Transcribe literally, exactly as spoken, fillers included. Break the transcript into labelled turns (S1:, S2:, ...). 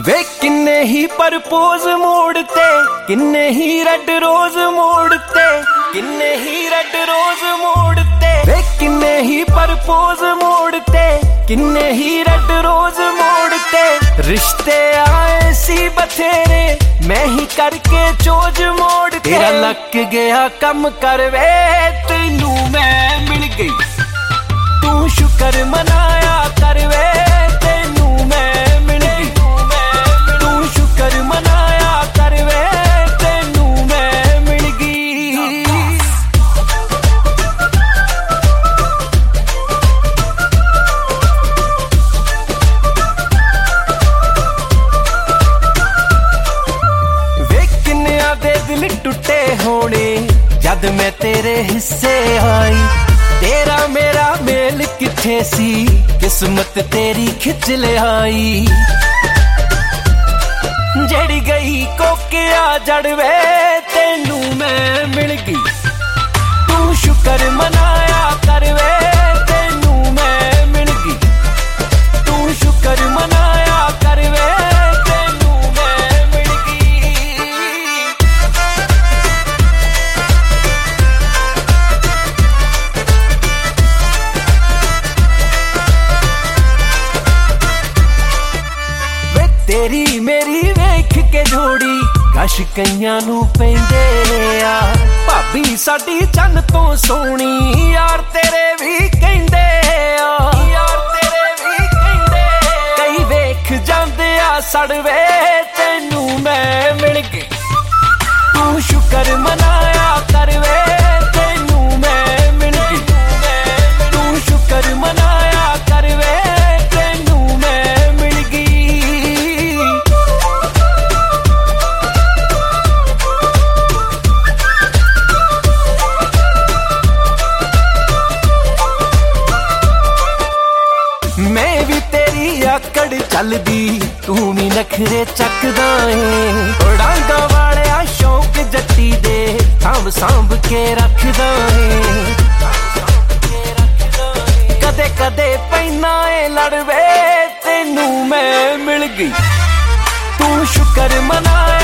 S1: वे किन्ने ही परपोज मोड़ते, किन्ने ही रेड रोज मोड़ते, किन्ने ही रेड रोज मोड़ते, वे किन्ने ही परपोज मोड़ते, किन्ने ही रेड रोज मोड़ते। रिश्ते आए सी बथेरे, मैं ही करके चोज मोड़ते। तेरा लग गया कम कर वे, तेनू मैं मिल गई, तू शुक्र मनाया कर वे, तेनू मैं मिल गई, तू शुक्र मनाया कर वे, तेनू मैं मिल गई। वे किन्निया दे दिल टुटे होने जद मैं तेरे हिस्से आई। तेरा मेरा मेल किथे सी, किस्मत तेरी खिच लियाई। जड़ी गई कोकिया जड़वे, तेनू मैं मिल गई, तू शुक्र मनाया कर वे, तेनू मैं मिल गई, तू शुक्र मनाया कर वे, तेनू मैं मिल गई। वे तेरी मेरी वेख के जोड़ी गश कईयां नू पैंदे आ। भाभी साडी चन्न तो सोहनी, यार तेरे भी कहंदे आ, यार तेरे भी कहंदे। कई वेख जांदे आ सड़वे, तेनू मैं मिल गई, तू शुक्र मनाया कर वे, तेनू मैं मिल गई, तू शुक्र मनाया कर वे, तेनू मैं मिल गई। मैं भी तेरी आकड़ चलदी, तू भी नखरे चकदा है। डांगा वालिया शौक जट्टी दे, सांभ सांभ के रखदा है। कदे कदे पैना ए लड़वे, तेनू मैं मिल गई, तू शुक्र मना